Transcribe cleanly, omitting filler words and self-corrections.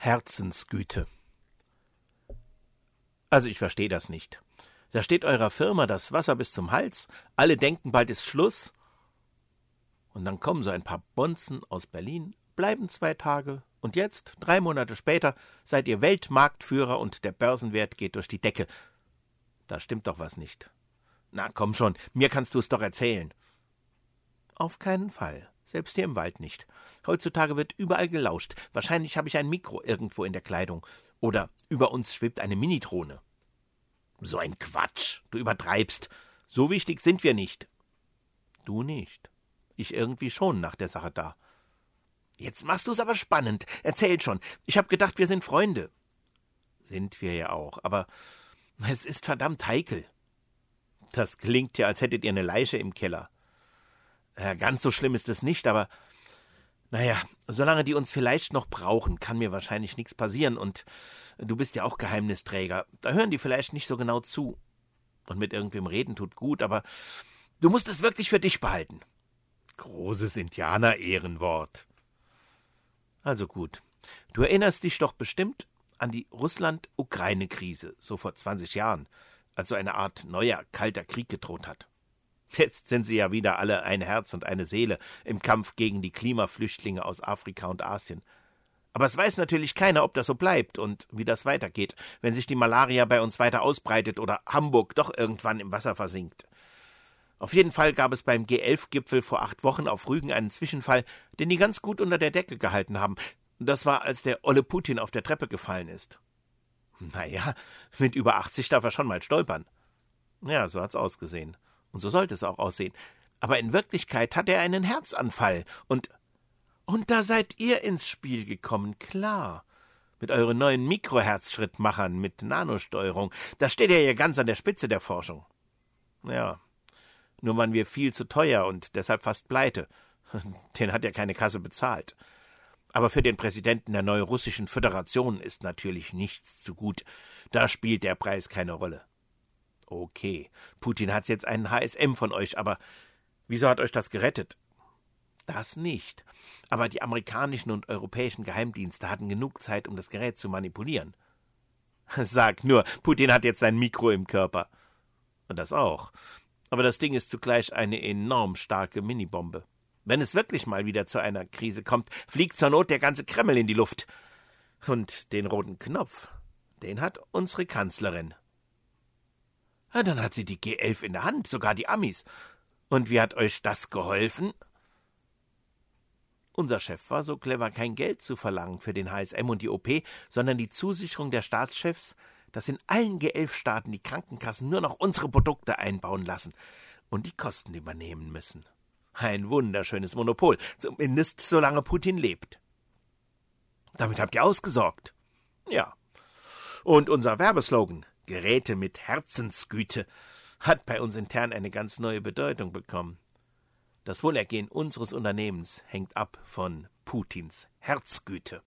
Herzensgüte. Also ich verstehe das nicht. Da steht eurer Firma das Wasser bis zum Hals, alle denken, bald ist Schluss. Und dann kommen so ein paar Bonzen aus Berlin, bleiben 2 Tage und jetzt, 3 Monate später, seid ihr Weltmarktführer und der Börsenwert geht durch die Decke. Da stimmt doch was nicht. Na komm schon, mir kannst du es doch erzählen. Auf keinen Fall. Selbst hier im Wald nicht. Heutzutage wird überall gelauscht. Wahrscheinlich habe ich ein Mikro irgendwo in der Kleidung. Oder über uns schwebt eine Minidrohne. So ein Quatsch. Du übertreibst. So wichtig sind wir nicht. Du nicht. Ich irgendwie schon nach der Sache da. Jetzt machst du es aber spannend. Erzähl schon. Ich habe gedacht, wir sind Freunde. Sind wir ja auch. Aber es ist verdammt heikel. Das klingt ja, als hättet ihr eine Leiche im Keller. Ja, ganz so schlimm ist es nicht, aber naja, solange die uns vielleicht noch brauchen, kann mir wahrscheinlich nichts passieren und du bist ja auch Geheimnisträger. Da hören die vielleicht nicht so genau zu. Und mit irgendwem reden tut gut, aber du musst es wirklich für dich behalten. Großes Indianer-Ehrenwort. Also gut. Du erinnerst dich doch bestimmt an die Russland-Ukraine-Krise, so vor 20 Jahren, als so eine Art neuer, kalter Krieg gedroht hat. Jetzt sind sie ja wieder alle ein Herz und eine Seele im Kampf gegen die Klimaflüchtlinge aus Afrika und Asien. Aber es weiß natürlich keiner, ob das so bleibt und wie das weitergeht, wenn sich die Malaria bei uns weiter ausbreitet oder Hamburg doch irgendwann im Wasser versinkt. Auf jeden Fall gab es beim G11-Gipfel vor 8 Wochen auf Rügen einen Zwischenfall, den die ganz gut unter der Decke gehalten haben. Das war, als der olle Putin auf der Treppe gefallen ist. Naja, mit über 80 darf er schon mal stolpern. Ja, so hat's ausgesehen. Und so sollte es auch aussehen. Aber in Wirklichkeit hat er einen Herzanfall. Und da seid ihr ins Spiel gekommen, klar. Mit euren neuen Mikroherzschrittmachern mit Nanosteuerung. Da steht er ja ganz an der Spitze der Forschung. Ja, nur waren wir viel zu teuer und deshalb fast pleite. Den hat ja keine Kasse bezahlt. Aber für den Präsidenten der Neurussischen Föderation ist natürlich nichts zu gut. Da spielt der Preis keine Rolle. Okay, Putin hat jetzt einen HSM von euch, aber wieso hat euch das gerettet? Das nicht. Aber die amerikanischen und europäischen Geheimdienste hatten genug Zeit, um das Gerät zu manipulieren. Sag nur, Putin hat jetzt sein Mikro im Körper. Und das auch. Aber das Ding ist zugleich eine enorm starke Minibombe. Wenn es wirklich mal wieder zu einer Krise kommt, fliegt zur Not der ganze Kreml in die Luft. Und den roten Knopf, den hat unsere Kanzlerin. Ja, dann hat sie die G11 in der Hand, sogar die Amis. Und wie hat euch das geholfen? Unser Chef war so clever, kein Geld zu verlangen für den HSM und die OP, sondern die Zusicherung der Staatschefs, dass in allen G11-Staaten die Krankenkassen nur noch unsere Produkte einbauen lassen und die Kosten übernehmen müssen. Ein wunderschönes Monopol, zumindest solange Putin lebt. Damit habt ihr ausgesorgt. Ja. Und unser Werbeslogan, Geräte mit Herzensgüte, hat bei uns intern eine ganz neue Bedeutung bekommen. Das Wohlergehen unseres Unternehmens hängt ab von Putins Herzgüte.